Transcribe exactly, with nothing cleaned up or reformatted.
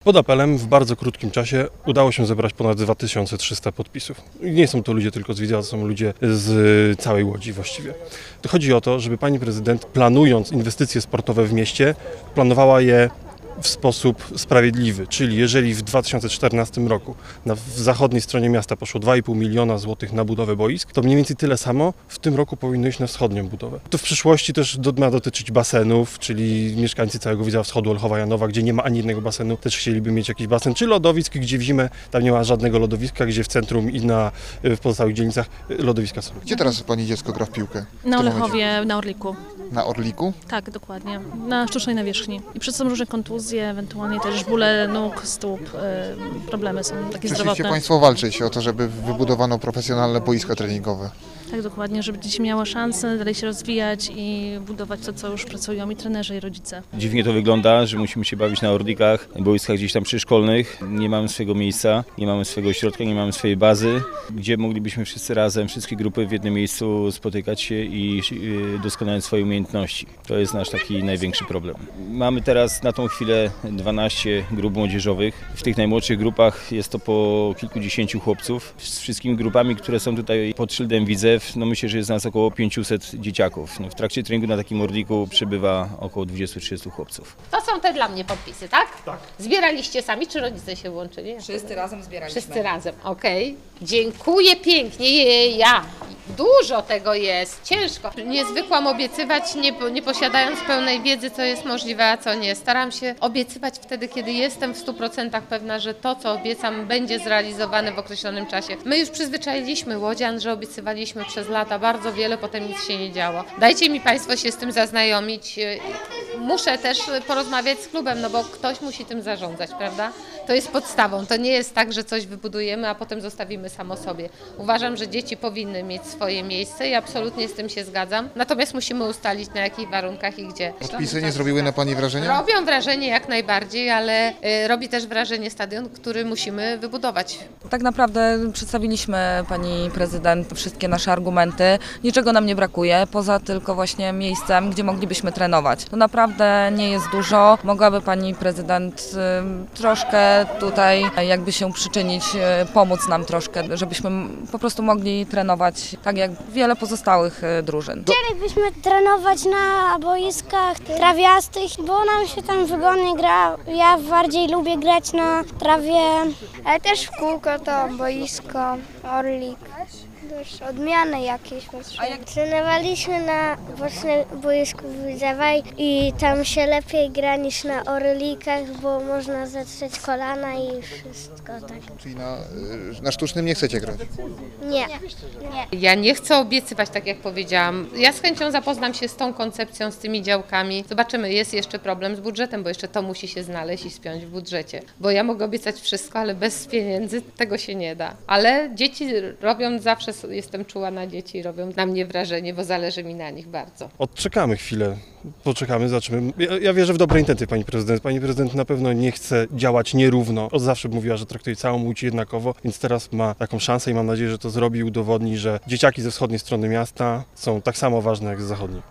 Pod apelem w bardzo krótkim czasie udało się zebrać ponad dwa tysiące trzysta podpisów. I nie są to ludzie tylko z Widzewa, to są ludzie z całej Łodzi właściwie. Chodzi o to, żeby pani prezydent, planując inwestycje sportowe w mieście, planowała je w sposób sprawiedliwy, czyli jeżeli w dwa tysiące czternastym roku na, w zachodniej stronie miasta poszło dwa i pół miliona złotych na budowę boisk, to mniej więcej tyle samo w tym roku powinno iść na wschodnią budowę. To w przyszłości też do, ma dotyczyć basenów, czyli mieszkańcy całego Widzewa Wschodu, Olchowa, Janowa, gdzie nie ma ani jednego basenu, też chcieliby mieć jakiś basen, czy lodowisk, gdzie w zimę tam nie ma żadnego lodowiska, gdzie w centrum i na, w pozostałych dzielnicach lodowiska są. Gdzie teraz pani dziecko gra w piłkę? Na Olechowie, na Orliku. Na Orliku? Tak, dokładnie. Na sztucznej nawierzchni. I przez to są różne kontuzje, ewentualnie też bóle nóg, stóp, y, problemy są takie Przyszliście zdrowotne. państwo walczyć o to, żeby wybudowano profesjonalne boiska treningowe. Tak, dokładnie, żeby dzieci miały szansę dalej się rozwijać i budować to, co już pracują i trenerzy, i rodzice. Dziwnie to wygląda, że musimy się bawić na orlikach, boiskach gdzieś tam przyszkolnych. Nie mamy swojego miejsca, nie mamy swojego ośrodka, nie mamy swojej bazy, gdzie moglibyśmy wszyscy razem, wszystkie grupy w jednym miejscu spotykać się i doskonalić swoje umiejętności. To jest nasz taki największy problem. Mamy teraz na tą chwilę dwanaście grup młodzieżowych. W tych najmłodszych grupach jest to po kilkudziesięciu chłopców. Z wszystkimi grupami, które są tutaj pod szyldem Widzew, no myślę, że jest nas około pięciuset dzieciaków. No w trakcie treningu na takim orliku przybywa około dwudziestu trzydziestu chłopców. To są te dla mnie podpisy, tak? Tak. Zbieraliście sami, czy rodzice się włączyli? Wszyscy razem zbieraliśmy. Wszyscy razem, okej. Okay. Dziękuję pięknie. Ja. Dużo tego jest, ciężko. Nie zwykłam obiecywać, nie, nie posiadając pełnej wiedzy, co jest możliwe, a co nie. Staram się obiecywać wtedy, kiedy jestem w stu procentach pewna, że to, co obiecam, będzie zrealizowane w określonym czasie. My już przyzwyczailiśmy łodzian, że obiecywaliśmy przez lata bardzo wiele, potem nic się nie działo. Dajcie mi państwo się z tym zaznajomić. Muszę też porozmawiać z klubem, no bo ktoś musi tym zarządzać, prawda? To jest podstawą. To nie jest tak, że coś wybudujemy, a potem zostawimy samo sobie. Uważam, że dzieci powinny mieć swoje miejsce i absolutnie z tym się zgadzam. Natomiast musimy ustalić, na jakich warunkach i gdzie. Podpisy nie zrobiły na pani wrażenia? Robią wrażenie jak najbardziej, ale y, robi też wrażenie stadion, który musimy wybudować. Tak naprawdę przedstawiliśmy pani prezydent wszystkie nasze argumenty. Niczego nam nie brakuje, poza tylko właśnie miejscem, gdzie moglibyśmy trenować. To naprawdę nie jest dużo. Mogłaby pani prezydent y, troszkę tutaj jakby się przyczynić, y, pomóc nam troszkę, żebyśmy po prostu mogli trenować tak jak wiele pozostałych y, drużyn. Chcielibyśmy trenować na boiskach trawiastych, bo nam się tam wygodnie gra. Ja bardziej lubię grać na trawie, ale też w kółko to boisko, orlik. Też odmiany jakieś. Trenowaliśmy na właśnie boisku Widzewa i tam się lepiej gra niż na orlikach, bo można zetrzeć kolana i wszystko tak. Czyli na, na sztucznym nie chcecie grać? Nie. nie. Ja nie chcę obiecywać, tak jak powiedziałam. Ja z chęcią zapoznam się z tą koncepcją, z tymi działkami. Zobaczymy, jest jeszcze problem z budżetem, bo jeszcze to musi się znaleźć i spiąć w budżecie. Bo ja mogę obiecać wszystko, ale bez pieniędzy tego się nie da. Ale dzieci robią zawsze, jestem czuła na dzieci, robią na mnie wrażenie, bo zależy mi na nich bardzo. Odczekamy chwilę, poczekamy, zobaczymy. Ja, ja wierzę w dobre intencje pani prezydent. Pani prezydent na pewno nie chce działać nierówno. Od zawsze mówiła, że traktuje całą Łódź jednakowo, więc teraz ma taką szansę i mam nadzieję, że to zrobi i udowodni, że dzieciaki ze wschodniej strony miasta są tak samo ważne jak z zachodniej.